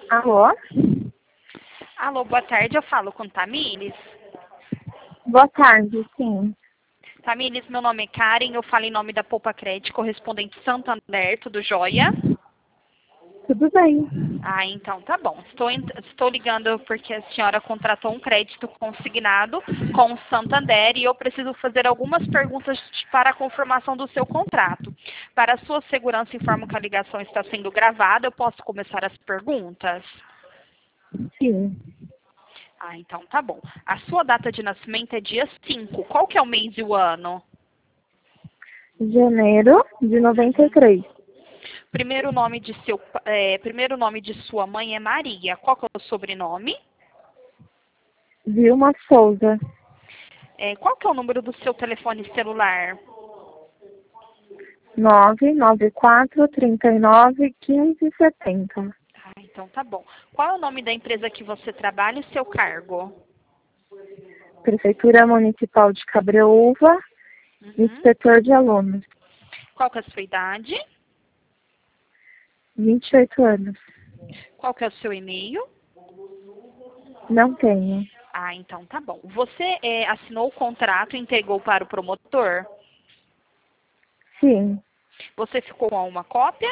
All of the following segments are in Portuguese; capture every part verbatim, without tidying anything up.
Alô? Alô, boa tarde, eu falo com Tamires. Boa tarde, sim. Tamires, meu nome é Karen, eu falo em nome da Poupa Crédito, correspondente Santander, tudo jóia? Tudo bem. Ah, então tá bom. Estou, ent- estou ligando porque a senhora contratou um crédito consignado com o Santander e eu preciso fazer algumas perguntas para a confirmação do seu contrato. Para a sua segurança, informo que a ligação está sendo gravada. Eu posso começar as perguntas? Sim. Ah, então tá bom. A sua data de nascimento é dia cinco. Qual que é o mês e o ano? Janeiro de noventa e três. Primeiro nome de seu, é, primeiro nome de sua mãe é Maria. Qual que é o sobrenome? Vilma Souza. É, qual que é o número do seu telefone celular? nove nove quatro, trinta e nove, quinze, setenta. Ah, então tá bom. Qual é o nome da empresa que você trabalha e seu cargo? Prefeitura Municipal de Cabreúva, Uhum. inspetor de alunos. Qual que é a sua idade? vinte e oito anos. Qual que é o seu e-mail? Não tenho. Ah, então tá bom. Você é, assinou o contrato e entregou para o promotor? Sim. Você ficou com uma cópia?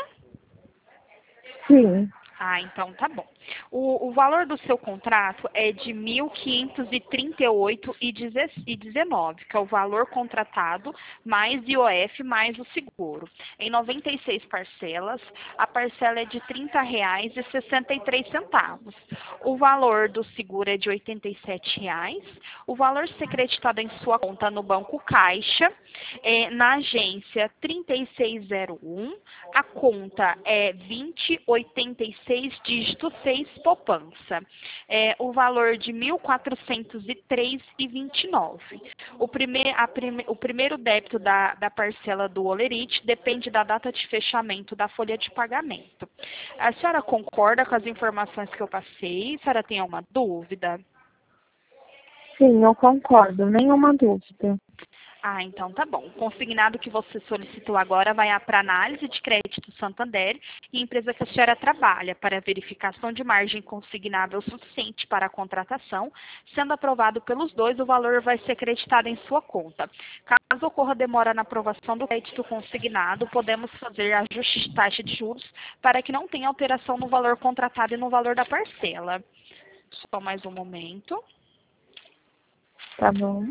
Sim. Ah, então tá bom. O, o valor do seu contrato é de mil quinhentos e trinta e oito reais e dezenove centavos, que é o valor contratado, mais I O F, mais o seguro. Em noventa e seis parcelas, a parcela é de trinta reais e sessenta e três centavos. O valor do seguro é de oitenta e sete reais. O valor ser creditado em sua conta no Banco Caixa, é, na agência trinta e seis zero um, a conta é vinte oitenta e seis dígito seis poupança. É, o valor de mil quatrocentos e três reais e vinte e nove centavos. O, prime, a prime, o primeiro débito da, da parcela do Olerite depende da data de fechamento da folha de pagamento. A senhora concorda com as informações que eu passei? A senhora tem alguma dúvida? Sim, eu concordo. Nenhuma dúvida. Ah, então tá bom. O consignado que você solicitou agora vai para análise de crédito Santander e empresa que a senhora trabalha para verificação de margem consignável suficiente para a contratação. Sendo aprovado pelos dois, o valor vai ser creditado em sua conta. Caso ocorra demora na aprovação do crédito consignado, podemos fazer ajuste de taxa de juros para que não tenha alteração no valor contratado e no valor da parcela. Só mais um momento. Tá bom?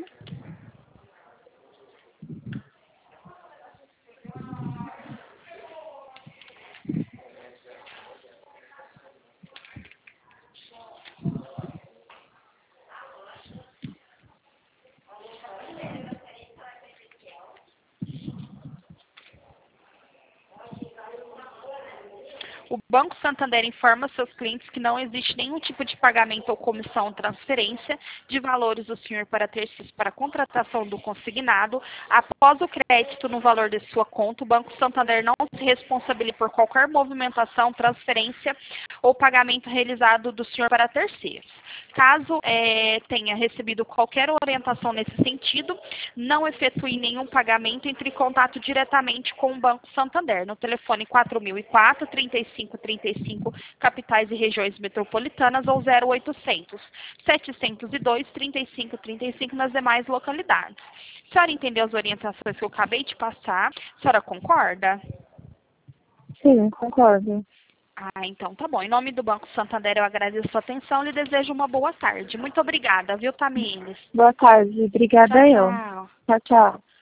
O Banco Santander informa seus clientes que não existe nenhum tipo de pagamento ou comissão ou transferência de valores do senhor para terceiros para a contratação do consignado. Após o crédito no valor de sua conta, o Banco Santander não se responsabiliza por qualquer movimentação, transferência ou pagamento realizado do senhor para terceiros. Caso é, tenha recebido qualquer orientação nesse sentido, não efetue nenhum pagamento, entre em contato diretamente com o Banco Santander no telefone quatro mil e quatro, trinta e cinco trinta e cinco, capitais e regiões metropolitanas, ou zero oitocentos, setecentos e dois, trinta e cinco trinta e cinco nas demais localidades. A senhora entendeu as orientações que eu acabei de passar? A senhora concorda? Sim, concordo. Ah, então tá bom. Em nome do Banco Santander, eu agradeço a sua atenção e lhe desejo uma boa tarde. Muito obrigada, viu, Tamires? Boa tarde. Tchau, Obrigada eu. tchau. Tchau, tchau.